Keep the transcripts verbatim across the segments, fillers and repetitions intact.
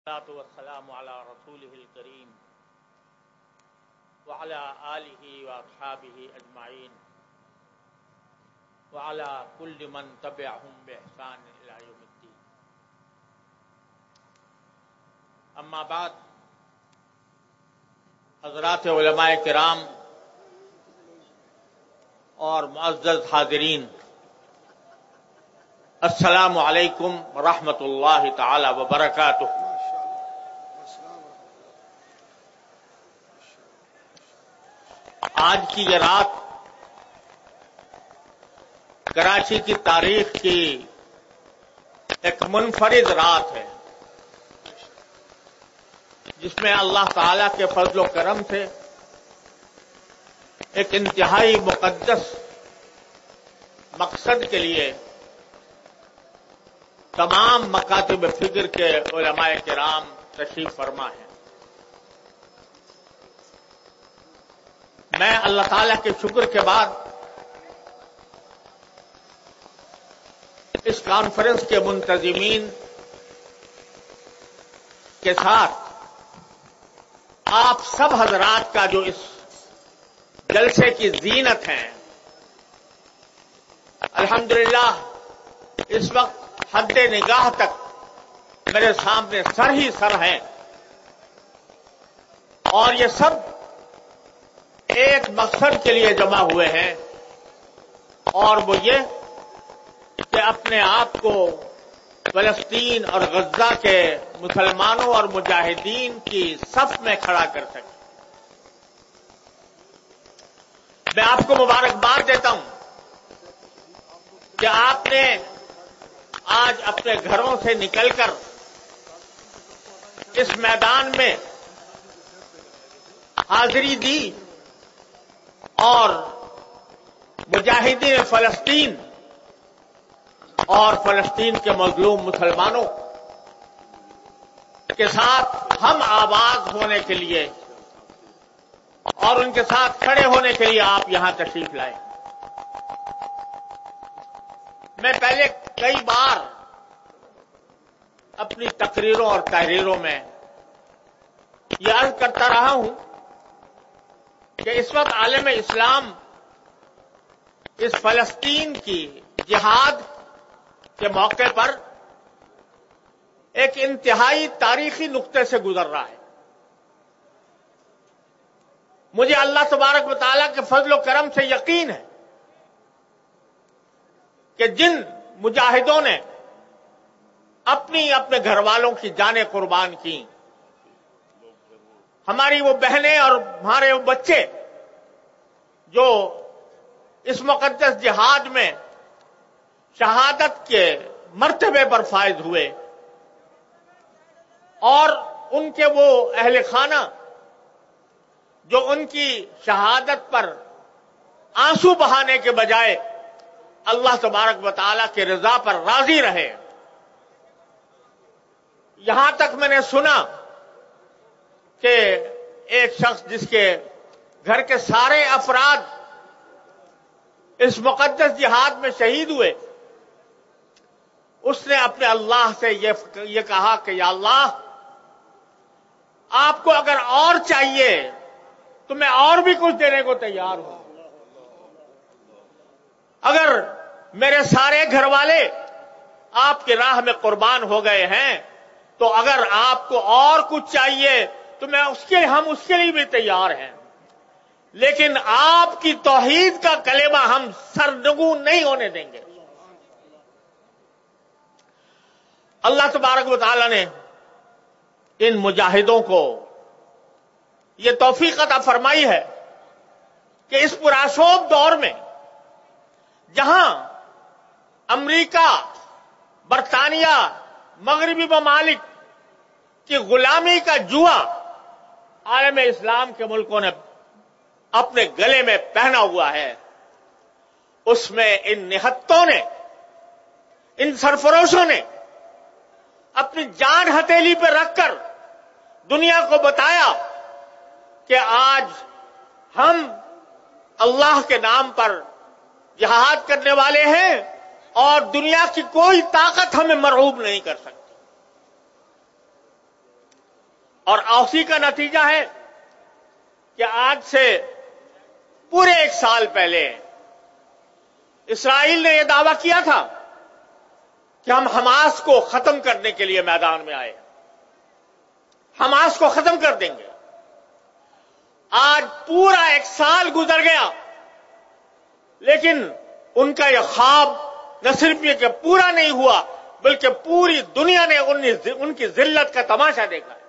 والصلاة والسلام على رسوله الكريم وعلى آله وأصحابه أجمعين وعلى كل من تبعهم بإحسان إلى يوم الدين. أما بعد، حضرات علماء کرام اور معزز حاضرین، السلام علیکم ورحمۃ اللہ تعالی وبرکاتہ. آج کی یہ رات کراچی کی تاریخ کی ایک منفرد رات ہے، جس میں اللہ تعالی کے فضل و کرم سے ایک انتہائی مقدس مقصد کے لیے تمام مکاتب فکر کے علماء کرام تشریف فرما ہیں. میں اللہ تعالیٰ کے شکر کے بعد اس کانفرنس کے منتظمین کے ساتھ آپ سب حضرات کا جو اس جلسے کی زینت ہے، الحمدللہ اس وقت حد نگاہ تک میرے سامنے سر ہی سر ہیں، اور یہ سب ایک مقصد کے لیے جمع ہوئے ہیں، اور وہ یہ کہ اپنے آپ کو فلسطین اور غزہ کے مسلمانوں اور مجاہدین کی صف میں کھڑا کر سکیں. میں آپ کو مبارکباد دیتا ہوں کہ آپ نے آج اپنے گھروں سے نکل کر اس میدان میں حاضری دی اور مجاہدین فلسطین اور فلسطین کے مظلوم مسلمانوں کے ساتھ ہم آواز ہونے کے لیے اور ان کے ساتھ کھڑے ہونے کے لیے آپ یہاں تشریف لائے. میں پہلے کئی بار اپنی تقریروں اور تحریروں میں یہ عرض کرتا رہا ہوں کہ اس وقت عالم اسلام اس فلسطین کی جہاد کے موقع پر ایک انتہائی تاریخی نقطے سے گزر رہا ہے. مجھے اللہ تبارک و تعالیٰ کے فضل و کرم سے یقین ہے کہ جن مجاہدوں نے اپنی اپنے گھر والوں کی جانیں قربان کی، ہماری وہ بہنیں اور ہمارے وہ بچے جو اس مقدس جہاد میں شہادت کے مرتبے پر فائز ہوئے، اور ان کے وہ اہل خانہ جو ان کی شہادت پر آنسو بہانے کے بجائے اللہ تبارک و تعالیٰ کے رضا پر راضی رہے. یہاں تک میں نے سنا کہ ایک شخص جس کے گھر کے سارے افراد اس مقدس جہاد میں شہید ہوئے، اس نے اپنے اللہ سے یہ یہ کہا کہ یا اللہ، آپ کو اگر اور چاہیے تو میں اور بھی کچھ دینے کو تیار ہوں. اگر میرے سارے گھر والے آپ کی راہ میں قربان ہو گئے ہیں تو اگر آپ کو اور کچھ چاہیے تو میں اس کے ہم اس کے لیے بھی تیار ہیں، لیکن آپ کی توحید کا کلمہ ہم سرنگوں نہیں ہونے دیں گے. اللہ تبارک و تعالی نے ان مجاہدوں کو یہ توفیق عطا فرمائی ہے کہ اس پرآشوب دور میں جہاں امریکہ، برطانیہ، مغربی ممالک کی غلامی کا جوا عالم اسلام کے ملکوں نے اپنے گلے میں پہنا ہوا ہے، اس میں ان نہتوں نے، ان سرفروشوں نے اپنی جان ہتھیلی پہ رکھ کر دنیا کو بتایا کہ آج ہم اللہ کے نام پر جہاد کرنے والے ہیں اور دنیا کی کوئی طاقت ہمیں مرعوب نہیں کر سکتی. اور اسی کا نتیجہ ہے کہ آج سے پورے ایک سال پہلے اسرائیل نے یہ دعویٰ کیا تھا کہ ہم حماس کو ختم کرنے کے لیے میدان میں آئے، حماس کو ختم کر دیں گے۔ آج پورا ایک سال گزر گیا، لیکن ان کا یہ خواب نہ صرف یہ کہ پورا نہیں ہوا، بلکہ پوری دنیا نے ان کی ذلت کا تماشا دیکھا ہے۔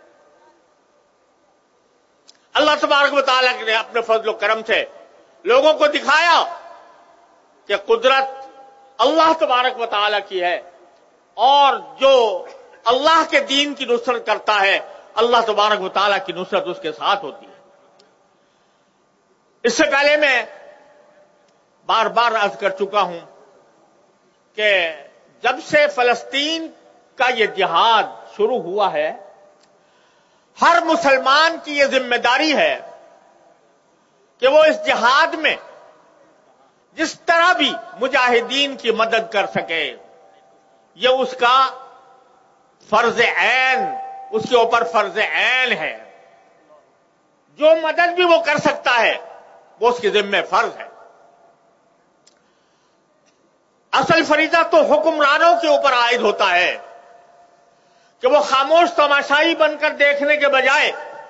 اللہ تبارک و تعالیٰ نے اپنے فضل و کرم سے لوگوں کو دکھایا کہ قدرت اللہ تبارک و تعالیٰ کی ہے، اور جو اللہ کے دین کی نصرت کرتا ہے اللہ تبارک و تعالیٰ کی نصرت اس کے ساتھ ہوتی ہے۔ اس سے پہلے میں بار بار عرض کر چکا ہوں کہ جب سے فلسطین کا یہ جہاد شروع ہوا ہے، ہر مسلمان کی یہ ذمہ داری ہے کہ وہ اس جہاد میں جس طرح بھی مجاہدین کی مدد کر سکے، یہ اس کا فرض عین، اس کے اوپر فرض عین ہے۔ جو مدد بھی وہ کر سکتا ہے وہ اس کے ذمہ فرض ہے۔ اصل فریضہ تو حکمرانوں کے اوپر عائد ہوتا ہے کہ وہ خاموش تماشائی بن کر دیکھنے کے بجائے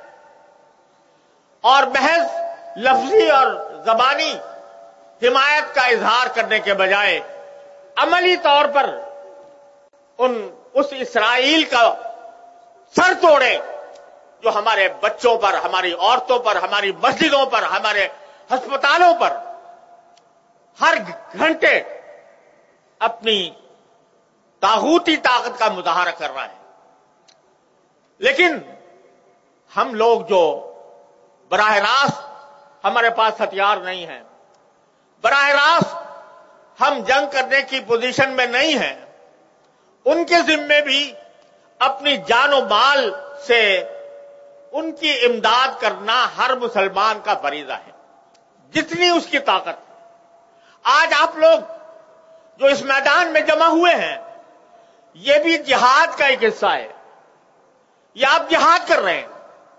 اور محض لفظی اور زبانی حمایت کا اظہار کرنے کے بجائے عملی طور پر ان اس اسرائیل کا سر توڑے جو ہمارے بچوں پر، ہماری عورتوں پر، ہماری مسجدوں پر، ہمارے ہسپتالوں پر ہر گھنٹے اپنی طاغوتی طاقت کا مظاہرہ کر رہا ہے۔ لیکن ہم لوگ جو براہ راست ہمارے پاس ہتھیار نہیں ہیں، براہ راست ہم جنگ کرنے کی پوزیشن میں نہیں ہیں، ان کے ذمے بھی اپنی جان و مال سے ان کی امداد کرنا ہر مسلمان کا فریضہ ہے، جتنی اس کی طاقت۔ آج آپ لوگ جو اس میدان میں جمع ہوئے ہیں، یہ بھی جہاد کا ایک حصہ ہے، یہ آپ جہاد کر رہے ہیں،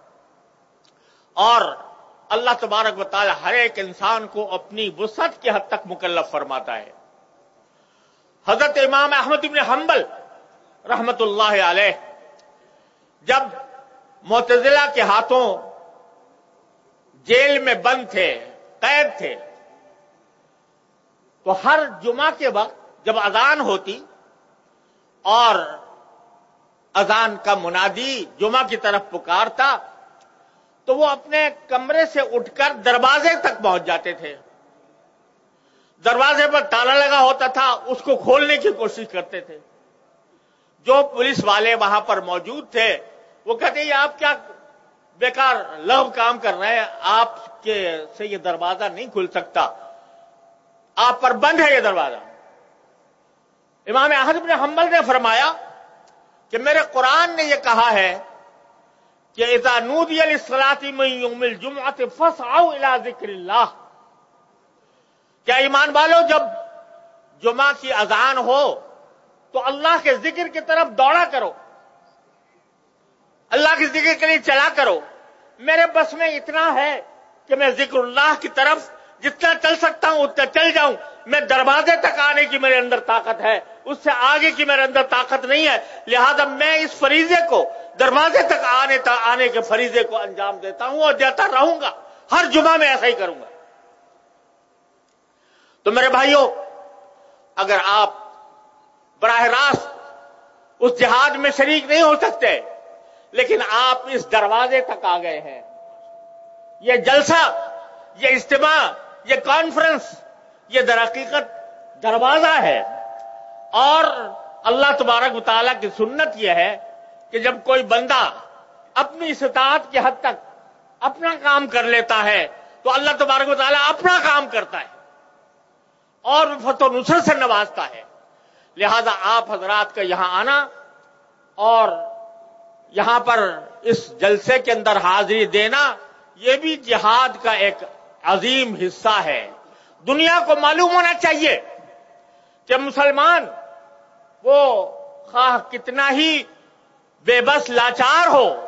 اور اللہ تبارک و تعالی ہر ایک انسان کو اپنی وسعت کی حد تک مکلف فرماتا ہے۔ حضرت امام احمد بن حنبل رحمت اللہ علیہ جب معتزلہ کے ہاتھوں جیل میں بند تھے، قید تھے، تو ہر جمعہ کے وقت جب اذان ہوتی اور اذان کا منادی جمعہ کی طرف پکارتا تو وہ اپنے کمرے سے اٹھ کر دروازے تک پہنچ جاتے تھے۔ دروازے پر تالا لگا ہوتا تھا، اس کو کھولنے کی کوشش کرتے تھے۔ جو پولیس والے وہاں پر موجود تھے وہ کہتے ہیں آپ کیا بیکار لغو کام کر رہے ہیں، آپ کے سے یہ دروازہ نہیں کھل سکتا، آپ پر بند ہے یہ دروازہ۔ امام احمد بن حنبل نے فرمایا کہ میرے قرآن نے یہ کہا ہے کہ اذا نودی للصلاة من یوم الجمعۃ فاسعوا الی ذکر اللہ، کیا ایمان والو جب جمعہ کی اذان ہو تو اللہ کے ذکر کی طرف دوڑا کرو، اللہ کے ذکر کے لیے چلا کرو۔ میرے بس میں اتنا ہے کہ میں ذکر اللہ کی طرف جتنا چل سکتا ہوں اتنا چل جاؤں، میں دروازے تک آنے کی میرے اندر طاقت ہے، اس سے آگے کی میرے اندر طاقت نہیں ہے، لہذا میں اس فریضے کو، دروازے تک آنے آنے کے فریضے کو انجام دیتا ہوں اور دیتا رہوں گا، ہر جمعہ میں ایسا ہی کروں گا۔ تو میرے بھائیوں، اگر آپ براہ راست اس جہاد میں شریک نہیں ہو سکتے لیکن آپ اس دروازے تک آ گئے ہیں، یہ جلسہ، یہ اجتماع، یہ کانفرنس، یہ در حقیقت دروازہ ہے، اور اللہ تبارک و تعالیٰ کی سنت یہ ہے کہ جب کوئی بندہ اپنی استطاعت کی حد تک اپنا کام کر لیتا ہے تو اللہ تبارک و تعالیٰ اپنا کام کرتا ہے اور فتح و نصرت سے نوازتا ہے۔ لہذا آپ حضرات کا یہاں آنا اور یہاں پر اس جلسے کے اندر حاضری دینا یہ بھی جہاد کا ایک عظیم حصہ ہے۔ دنیا کو معلوم ہونا چاہیے کہ مسلمان وہ خواہ کتنا ہی بے بس لاچار ہو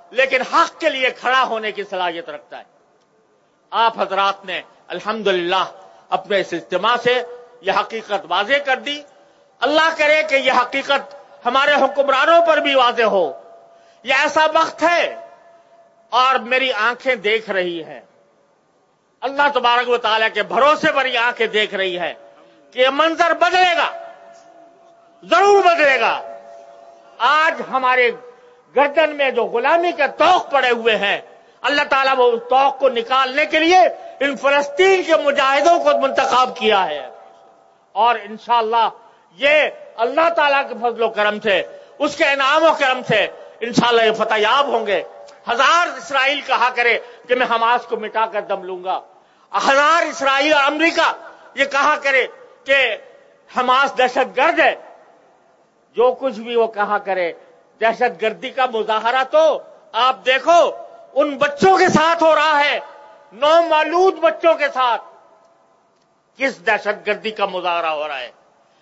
لیکن حق کے لیے کھڑا ہونے کی صلاحیت رکھتا ہے. آپ حضرات نے الحمدللہ اپنے اس اجتماع سے یہ حقیقت واضح کر دی. اللہ کرے کہ یہ حقیقت ہمارے حکمرانوں پر بھی واضح ہو. یہ ایسا وقت ہے اور میری آنکھیں دیکھ رہی ہیں, اللہ تبارک و تعالیٰ کے بھروسے پر یہ آنکھیں دیکھ رہی ہے کہ یہ منظر بدلے گا, ضرور بدلے گا. آج ہمارے گردن میں جو غلامی کے طوق پڑے ہوئے ہیں, اللہ تعالیٰ وہ اس طوق کو نکالنے کے لیے ان فلسطین کے مجاہدوں کو منتخب کیا ہے, اور انشاءاللہ یہ اللہ تعالیٰ کے فضل و کرم سے, اس کے انعام و کرم سے انشاءاللہ یہ فتح یاب ہوں گے. ہزار اسرائیل کہا کرے کہ میں حماس کو مٹا کر دم لوں گا, ہزار اسرائیل اور امریکہ یہ کہا کرے کہ حماس دہشت گرد ہے, جو کچھ بھی وہ کہا کرے, دہشت گردی کا مظاہرہ تو آپ دیکھو ان بچوں کے ساتھ ہو رہا ہے, نو مولود بچوں کے ساتھ کس دہشت گردی کا مظاہرہ ہو رہا ہے.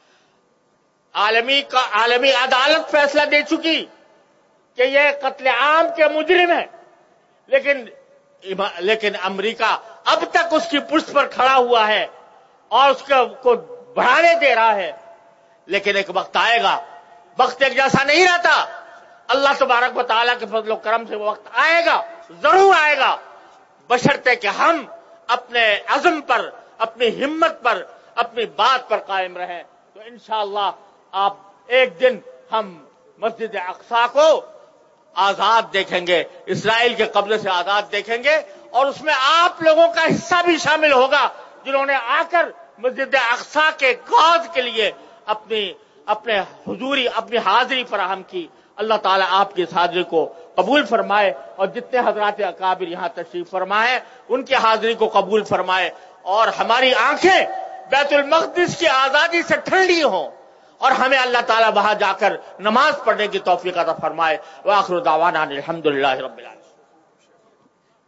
عالمی کا عالمی عدالت فیصلہ دے چکی کہ یہ قتل عام کے مجرم ہیں, لیکن لیکن امریکہ اب تک اس کی پشت پر کھڑا ہوا ہے اور اس کو بڑھانے دے رہا ہے. لیکن ایک وقت آئے گا, وقت ایک جیسا نہیں رہتا. اللہ تبارک و تعالیٰ کے فضل و کرم سے وہ وقت آئے گا, ضرور آئے گا, بشرطے کہ ہم اپنے عزم پر, اپنی ہمت پر, اپنی بات پر قائم رہیں. تو انشاءاللہ آپ ایک دن ہم مسجد اقصی کو آزاد دیکھیں گے, اسرائیل کے قبضے سے آزاد دیکھیں گے, اور اس میں آپ لوگوں کا حصہ بھی شامل ہوگا جنہوں نے آ کر مسجد اقصی کے غوث کے لیے اپنی اپنے حضوری اپنی حاضری فراہم کی. اللہ تعالیٰ آپ کی اس حاضری کو قبول فرمائے, اور جتنے حضرات اکابر یہاں تشریف فرمائے ان کی حاضری کو قبول فرمائے, اور ہماری آنکھیں بیت المقدس کی آزادی سے ٹھنڈی ہوں, اور ہمیں اللہ تعالیٰ وہاں جا کر نماز پڑھنے کی توفیق عطا فرمائے. وآخر دعوانا الحمدللہ رب العالمین.